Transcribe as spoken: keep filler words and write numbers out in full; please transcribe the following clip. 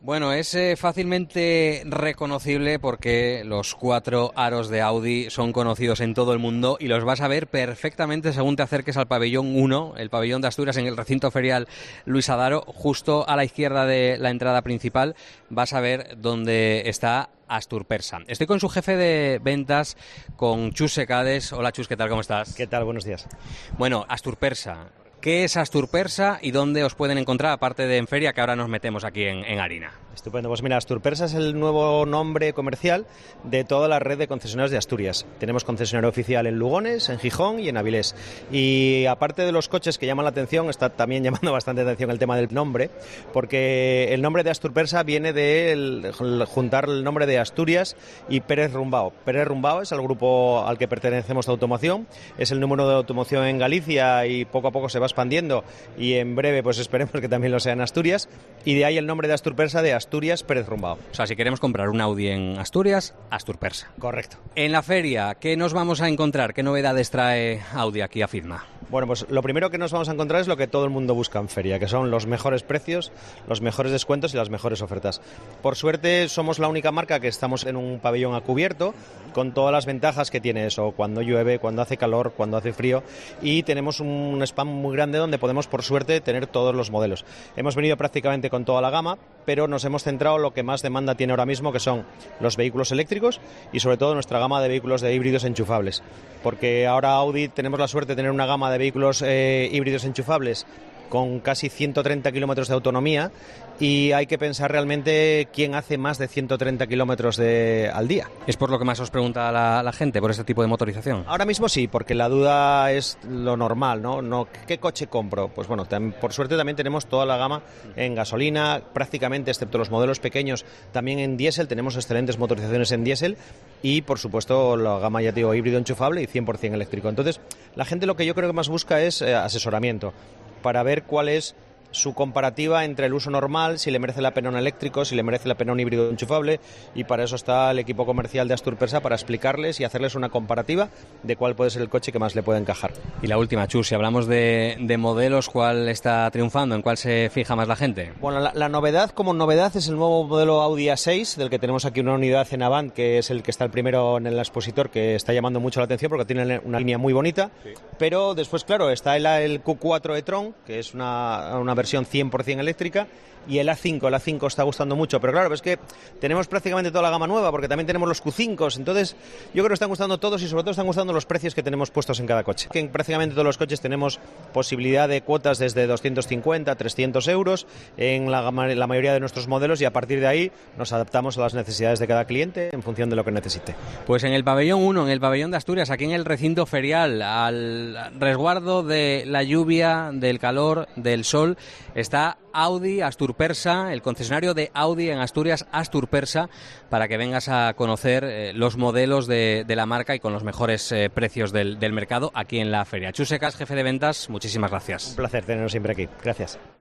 Bueno, es eh, fácilmente reconocible porque los cuatro aros de Audi son conocidos en todo el mundo y los vas a ver perfectamente según te acerques al pabellón uno, el pabellón de Asturias en el recinto ferial Luis Adaro, justo a la izquierda de la entrada principal. Vas a ver dónde está Asturpersa. Estoy con su jefe de ventas, con Chus Secades. Hola Chus, ¿qué tal? ¿Cómo estás? ¿Qué tal? Buenos días. Bueno, Asturpersa. ¿Qué es Asturpersa y dónde os pueden encontrar, aparte de en feria, que ahora nos metemos aquí en, en harina? Estupendo. Pues mira, Asturpersa es el nuevo nombre comercial de toda la red de concesionarios de Asturias. Tenemos concesionario oficial en Lugones, en Gijón y en Avilés. Y aparte de los coches que llaman la atención, está también llamando bastante atención el tema del nombre, porque el nombre de Asturpersa viene de juntar el nombre de Asturias y Pérez Rumbao. Pérez Rumbao es el grupo al que pertenecemos de automoción, es el número de automoción en Galicia y poco a poco se va expandiendo y en breve pues esperemos que también lo sea en Asturias, y de ahí el nombre de Asturpersa, de Asturias Pérez Rumbao. O sea, si queremos comprar un Audi en Asturias, Asturpersa. Correcto. En la feria, ¿qué nos vamos a encontrar? ¿Qué novedades trae Audi aquí a Fidma? Bueno, pues lo primero que nos vamos a encontrar es lo que todo el mundo busca en feria, que son los mejores precios, los mejores descuentos y las mejores ofertas. Por suerte somos la única marca que estamos en un pabellón a cubierto, con todas las ventajas que tiene eso, cuando llueve, cuando hace calor, cuando hace frío, y tenemos un spam muy grande donde podemos, por suerte, tener todos los modelos. Hemos venido prácticamente con toda la gama, pero nos hemos centrado en lo que más demanda tiene ahora mismo, que son los vehículos eléctricos y sobre todo nuestra gama de vehículos de híbridos enchufables, porque ahora Audi tenemos la suerte de tener una gama de vehículos eh, híbridos enchufables con casi ciento treinta kilómetros de autonomía, y hay que pensar realmente quién hace más de ciento treinta kilómetros de, al día. ¿Es por lo que más os pregunta la, la gente, por este tipo de motorización? Ahora mismo sí, porque la duda es lo normal, ¿no? no ¿Qué coche compro? Pues bueno, tam, por suerte también tenemos toda la gama en gasolina, prácticamente, excepto los modelos pequeños, también en diésel, tenemos excelentes motorizaciones en diésel, y por supuesto la gama, ya te digo, híbrido enchufable y cien por ciento eléctrico. Entonces, la gente lo que yo creo que más busca es eh, asesoramiento, para ver cuál es su comparativa entre el uso normal, si le merece la pena un eléctrico, si le merece la pena un híbrido enchufable, y para eso está el equipo comercial de Asturpersa, para explicarles y hacerles una comparativa de cuál puede ser el coche que más le puede encajar. Y la última, Chus, si hablamos de, de modelos, ¿cuál está triunfando? ¿En cuál se fija más la gente? Bueno, la, la novedad como novedad es el nuevo modelo Audi A seis, del que tenemos aquí una unidad en Avant, que es el que está el primero en el expositor, que está llamando mucho la atención porque tiene una línea muy bonita, sí. Pero después, claro, está el, el Q cuatro e-tron, que es una, una versión cien por ciento eléctrica, y el A cinco, el A cinco está gustando mucho, pero claro, es que tenemos prácticamente toda la gama nueva, porque también tenemos los Q cinco, entonces yo creo que están gustando todos, y sobre todo están gustando los precios que tenemos puestos en cada coche. Que en prácticamente todos los coches tenemos posibilidad de cuotas desde doscientos cincuenta, trescientos euros en la, la mayoría de nuestros modelos, y a partir de ahí nos adaptamos a las necesidades de cada cliente en función de lo que necesite. Pues en el pabellón uno, en el pabellón de Asturias, aquí en el recinto ferial, al resguardo de la lluvia, del calor, del sol, está Audi Asturpersa, el concesionario de Audi en Asturias, Asturpersa, para que vengas a conocer eh, los modelos de, de la marca y con los mejores eh, precios del, del mercado aquí en la feria. Chus Secades, jefe de ventas, muchísimas gracias. Un placer tenernos siempre aquí. Gracias.